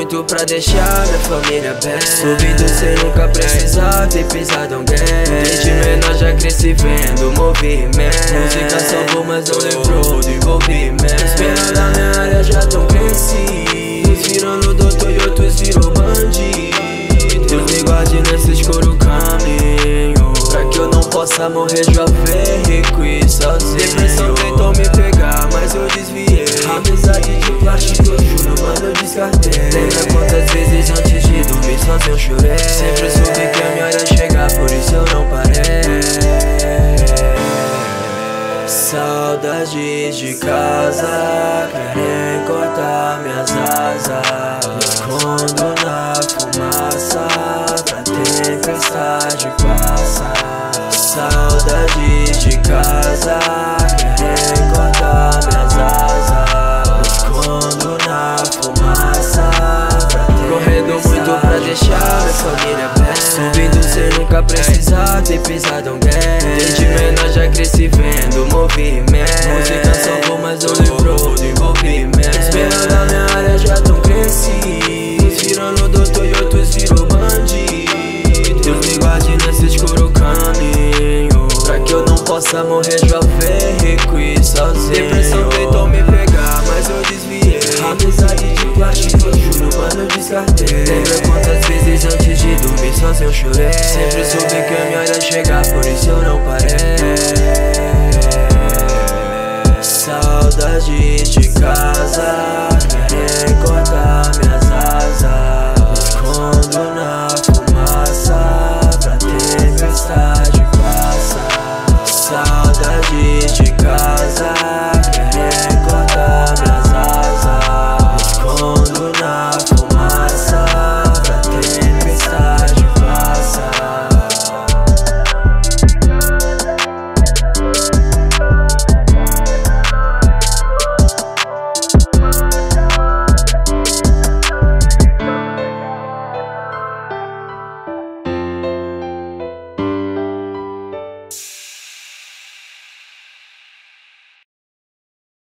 muito pra deixar minha família bem. Subindo sem nunca precisar ter pisado alguém. Desde menor já cresci vendo movimento. Música salvou, mas não lembrou do envolvimento. Os penas da minha área já tão crescidos. Uns virando doutor e outros virou bandido. Deus me guarde nesses coro caminho, pra que eu não possa morrer jovem, rico e sozinho. Depressão tentou me pegar, mas eu desviei. Amizade de plástico, eu juro, mano, eu descartei. Lembra quantas vezes antes de dormir sozinho eu chorei. Sempre soube que a minha hora ia chegar, por isso eu não parei. Saudades de casa querem cortar minhas asas. Me escondo na fumaça pra tempestade passar. Saudades de casa querem cortar minhas asas. Me escondo na fumaça pra correndo muito pra deixar minha família bem. Subindo sem nunca precisar ter pisado alguém. Desde menor já cresci vendo movimento. Música salvou, mas não lembrou do envolvimento. Os penas da minha área já tão crescidos. Virando doutor e outros virou bandido. Deus me guarde nesse escuro caminho, pra que eu não possa morrer jovem, rico e sozinho. Depressão tentou me pegar, mas eu desviei. Amizade de plástico, eu juro, mano, eu descartei. Lembra quantas vezes antes de dormir sozinho eu chorei. Sempre soube que a minha hora ia chegar, por isso eu não parei. Saudades de casa